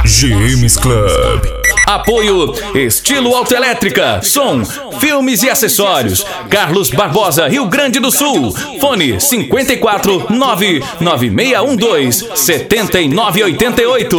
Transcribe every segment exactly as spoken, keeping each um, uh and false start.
G M's Club. Apoio Estilo Autoelétrica, som, filmes e acessórios. Carlos Barbosa, Rio Grande do Sul. Fone cinquenta e quatro, nove nove seis um dois, sete nove oito oito.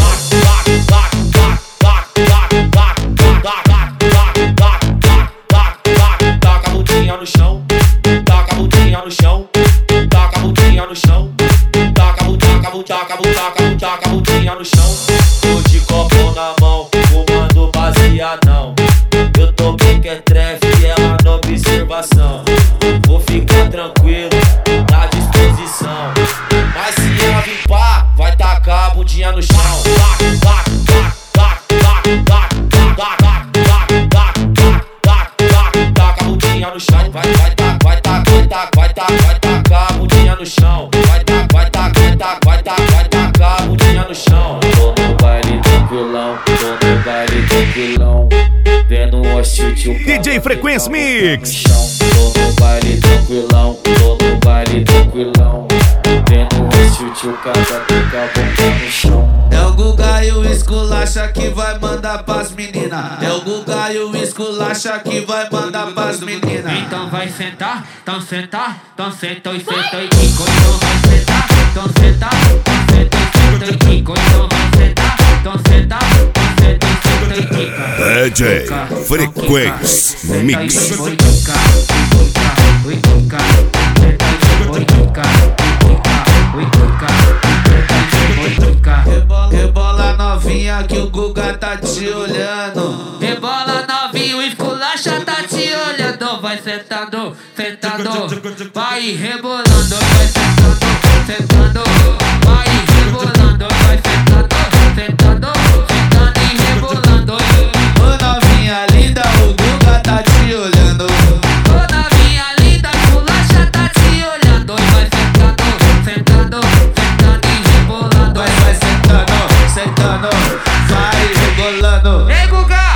Taca a bundinha no chão, taca a bundinha no chão, taca a bundinha no chão, taca a bundinha, taca a bundinha, taca a bundinha no chão. Tô de copo na mão, fumando baseadão. Eu tô bem que é trefe e ela na observação. Vou ficar tranquilo, na disposição. Mas se ela vir pá, vai tacar a bundinha no chão. Taca, taca, taca, taca, taca, taca, taca, taca, taca a bundinha no chão. Vai, vai, taca, vai, taca, vai, taca, vai, taca, vai tacar a bundinha no chão. Vai, taca, vai, taca, vai, taca, vai, taca, vai tacar a bundinha no chão. Tô no baile tranquilão, tô no baile tranquilão. Vendo o hostil tio D J Frequência Mix. Tô no baile tranquilão, tô no baile tranquilão. Vendo o hostil tio casa, fica a boca no chão. É o Guga e o esculacha que vai mandar pras meninas. É o Guga e o esculacha que vai mandar pras meninas. Então vai sentar, então sentar, então sentou e sentou e quicou. Então vai sentar, então sentar, então sentou e sentou e quicou. Então vai sentar, então sentar, então sentou e sentou e quicou. D J Frequência Mix. Oi, quica, oi, quica, oi, quica, oi, quica, oi, quica. Rebola novinha que o Guga tá te olhando. Rebola novinho, o esculacha tá te olhando. Vai sentando, sentando, vai rebolando.